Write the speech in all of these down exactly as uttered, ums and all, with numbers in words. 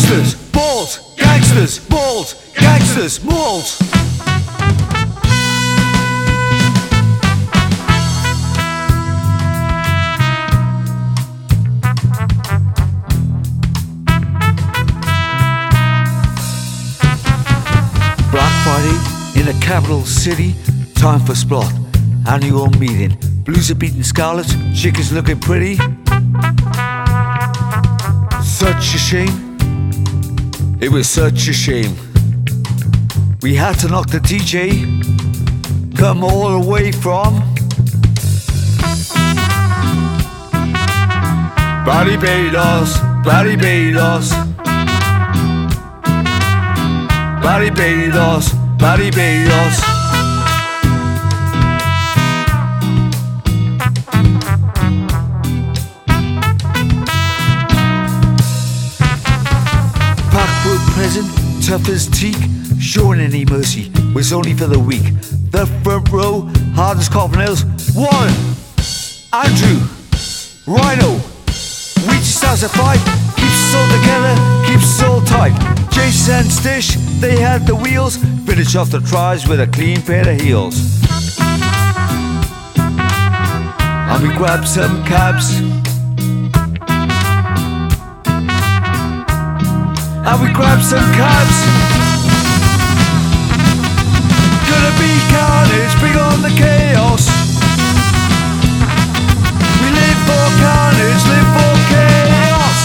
Gangsters, balls, gangsters, balls, gangsters, malls. Black Friday in the capital city, time for Splot. Annual meeting. Blues are beating scarlet, chicken's looking pretty. Such a shame. It was such a shame. We had to knock the D J, come all the way from Barbados, Barbados, Barbados, Barbados. Parkwood present, tough as teak, showing any mercy was only for the weak. The front row, hard as coffin nails. Warren, Andrew, Rhino, Weech starts a fight, keeps us all together, keeps us all tight. Jason and Stish, they had the wheels, finish off the tries with a clean pair of heels. And we grabbed some cabs, and we grabbed some cabs. Gonna be carnage, bring on the chaos. We live for carnage, live for chaos.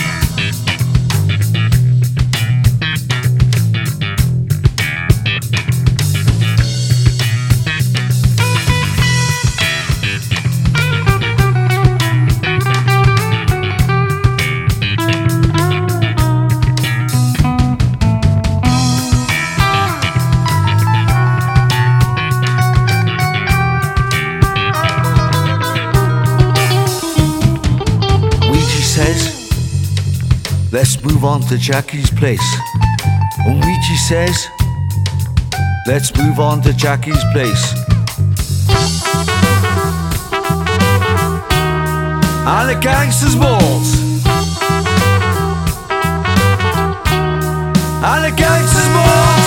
Says, let's move on to Jackie's place. And Ouija says, let's move on to Jackie's place. And the gangsters' balls. And the gangsters' balls.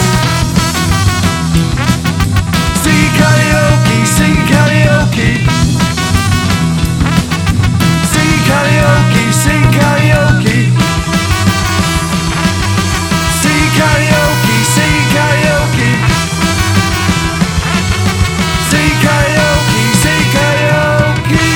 Sing karaoke, sing karaoke. Karaoke, sing karaoke. Sing karaoke, sing karaoke. Sing karaoke, sing karaoke.